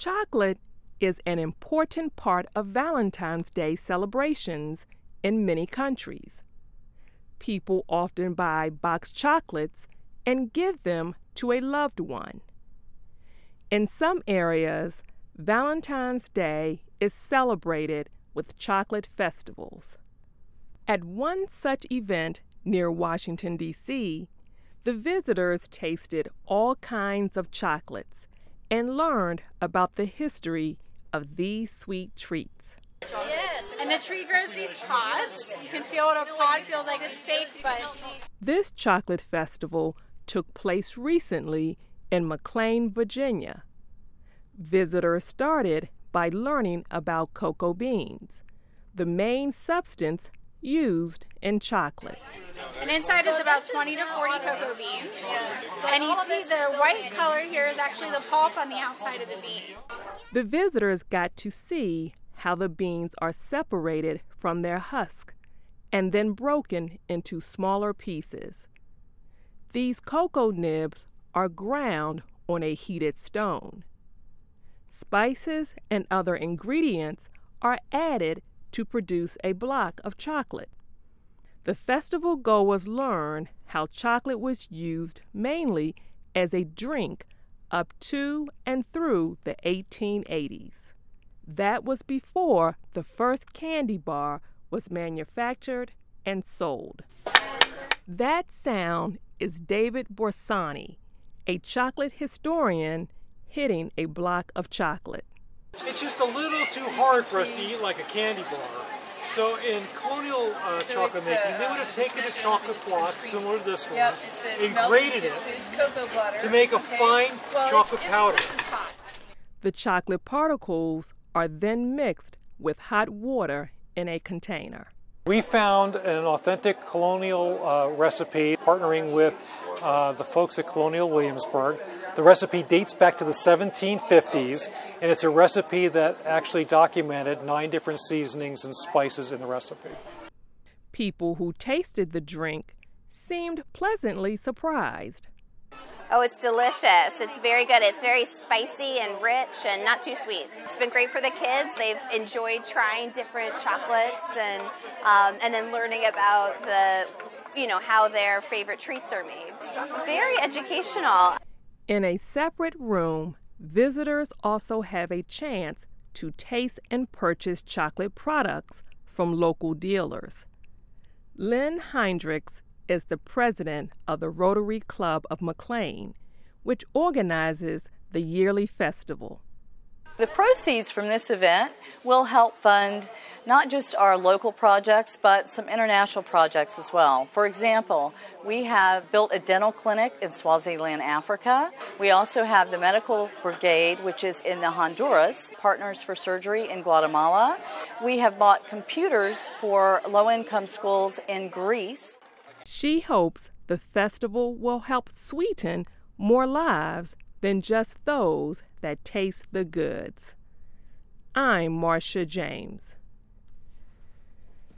Chocolate is an important part of Valentine's Day celebrations in many countries. People often buy boxed chocolates and give them to a loved one. In some areas, Valentine's Day is celebrated with chocolate festivals. At one such event near Washington, D.C., the visitors tasted all kinds of chocolates and learned about the history of these sweet treats. Yes, and the tree grows these pods. You can feel what a pod feels like. It's fake, but... This chocolate festival took place recently in McLean, Virginia. Visitors started by learning about cocoa beans, the main substance used in chocolate. And inside is about 20 to 40 cocoa beans. And you see the white color here is actually the pulp on the outside of the bean. The visitors got to see how the beans are separated from their husk and then broken into smaller pieces. These cocoa nibs are ground on a heated stone. Spices and other ingredients are added to produce a block of chocolate. The festival goers learned how chocolate was used mainly as a drink up to and through the 1880s. That was before the first candy bar was manufactured and sold. That sound is David Borsani, a chocolate historian hitting a block of chocolate. It's just a little too hard for us to eat like a candy bar. So in colonial chocolate making, they would have taken a chocolate block similar to this one and grated it to make a fine chocolate powder. The chocolate particles are then mixed with hot water in a container. We found an authentic colonial recipe partnering with the folks at Colonial Williamsburg. The recipe dates back to the 1750s, and it's a recipe that actually documented 9 different seasonings and spices in the recipe. People who tasted the drink seemed pleasantly surprised. Oh, it's delicious. It's very good. It's very spicy and rich and not too sweet. It's been great for the kids. They've enjoyed trying different chocolates and then learning about how their favorite treats are made. Very educational. In a separate room, visitors also have a chance to taste and purchase chocolate products from local dealers. Lynn Hendricks is the president of the Rotary Club of McLean, which organizes the yearly festival. The proceeds from this event will help fund not just our local projects, but some international projects as well. For example, we have built a dental clinic in Swaziland, Africa. We also have the medical brigade, which is in the Honduras, Partners for Surgery in Guatemala. We have bought computers for low-income schools in Greece. She hopes the festival will help sweeten more lives than just those that taste the goods. I'm Marcia James.